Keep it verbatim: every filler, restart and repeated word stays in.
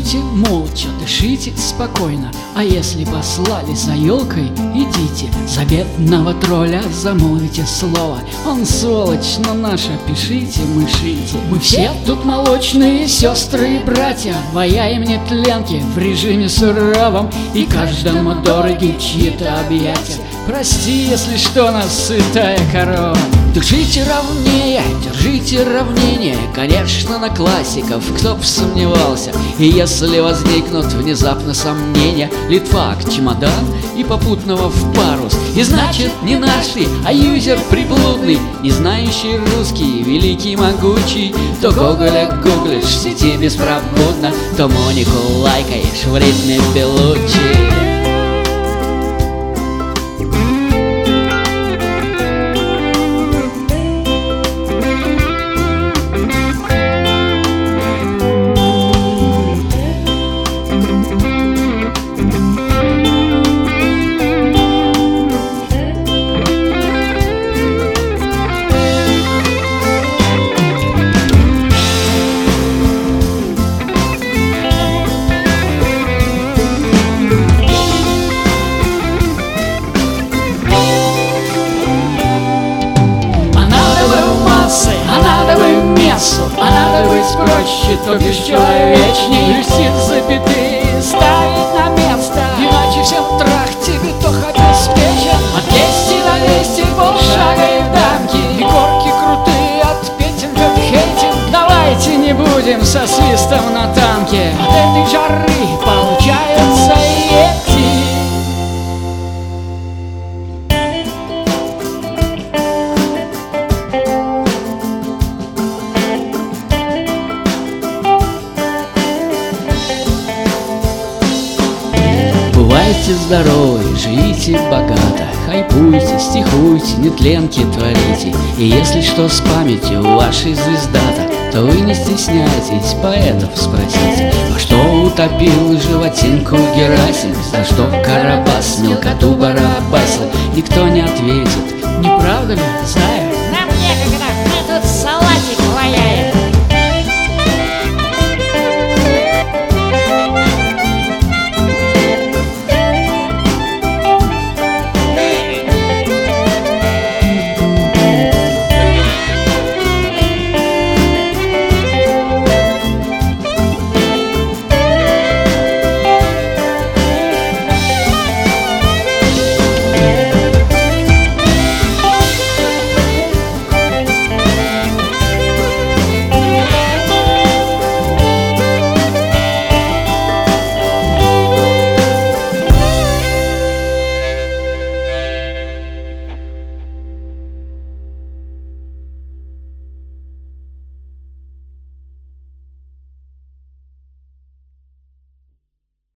Идите молча, дышите спокойно, а если послали за елкой, идите. За бедного тролля замолвите слово, он сволочь, но наша, пишите, мышите. Мы все тут молочные сестры и братья, ваяем нетленки в режиме суровом, и каждому дороги чьи-то объятия. Прости, если что, нас сытая корова. Держите ровнее, держите равнение, конечно, на классиков, кто б сомневался. И если возникнут внезапно сомнения, литфак, чемодан и попутного в парус. И значит не наши, а юзер приблудный, не знающий русский, великий могучий. То Гоголя гуглишь в сети беспробудно, то Монику лайкаешь в ритме Белуччи. А надо быть проще, то бишь человечней. Плюсит запятые, ставить на место, иначе всем трах тебе то обеспечен. От двести до двести полшага и в дамки, и горки крутые от петинга в хейтинг. Давайте не будем со свистом на танке, от этой жары получаются эти. Бывайте здоровы, живите богато, хайпуйте, стихуйте, нетленки творите. И если что с памятью вашей звездата, то вы не стесняйтесь, поэтов спросите. А что утопил животинку Герасим, за что Карабас мелкоту барабасил? Никто не ответит, не правда ли, Зая? Нам некогда